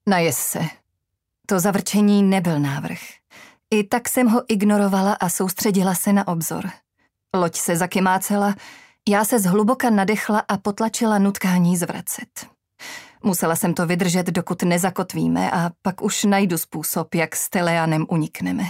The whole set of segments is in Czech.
Najes se. To zavrčení nebyl návrh. I tak jsem ho ignorovala a soustředila se na obzor. Loď se zakymácela, já se zhluboka nadechla a potlačila nutkání zvracet. Musela jsem to vydržet, dokud nezakotvíme a pak už najdu způsob, jak s Teleanem unikneme.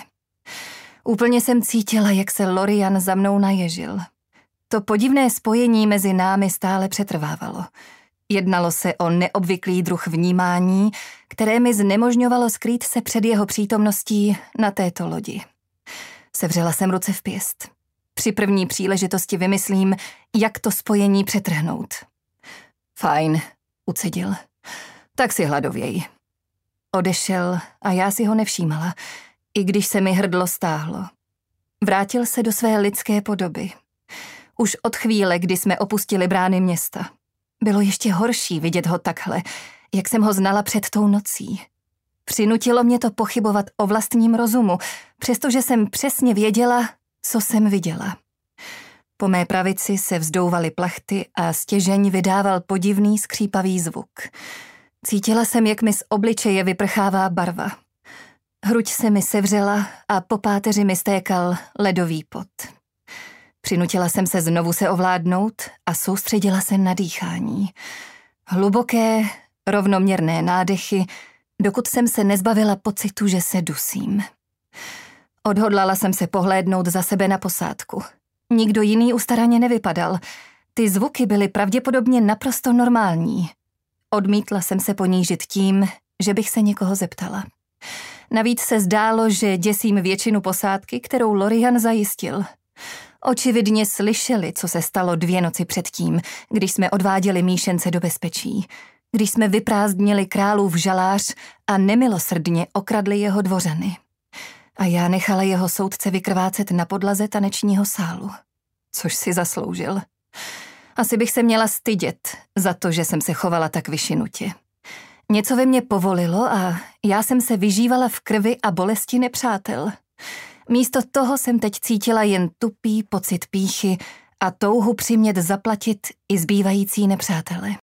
Úplně jsem cítila, jak se Lorian za mnou naježil. To podivné spojení mezi námi stále přetrvávalo. Jednalo se o neobvyklý druh vnímání, které mi znemožňovalo skrýt se před jeho přítomností na této lodi. Sevřela jsem ruce v pěst. Při první příležitosti vymyslím, jak to spojení přetrhnout. Fajn, ucedil. Tak si hladověj. Odešel a já si ho nevšímala, i když se mi hrdlo stáhlo. Vrátil se do své lidské podoby. Už od chvíle, kdy jsme opustili brány města. Bylo ještě horší vidět ho takhle, jak jsem ho znala před tou nocí. Přinutilo mě to pochybovat o vlastním rozumu, přestože jsem přesně věděla, co jsem viděla. Po mé pravici se vzdouvaly plachty a stěžeň vydával podivný skřípavý zvuk. Cítila jsem, jak mi z obličeje vyprchává barva. Hruď se mi sevřela a po páteři mi stékal ledový pot. Přinutila jsem se znovu se ovládnout a soustředila se na dýchání. Hluboké, rovnoměrné nádechy, dokud jsem se nezbavila pocitu, že se dusím. Odhodlala jsem se pohlédnout za sebe na posádku. Nikdo jiný ustaraně nevypadal. Ty zvuky byly pravděpodobně naprosto normální. Odmítla jsem se ponížit tím, že bych se někoho zeptala. Navíc se zdálo, že děsím většinu posádky, kterou Lorian zajistil. Očividně slyšeli, co se stalo 2 noci předtím, když jsme odváděli míšence do bezpečí, když jsme vyprázdnili králův žalář a nemilosrdně okradli jeho dvořany. A já nechala jeho soudce vykrvácet na podlaze tanečního sálu. Což si zasloužil. Asi bych se měla stydět za to, že jsem se chovala tak vyšinutě. Něco ve mně povolilo a já jsem se vyžívala v krvi a bolesti nepřátel. Místo toho jsem teď cítila jen tupý pocit pýchy a touhu přimět zaplatit i zbývající nepřátele.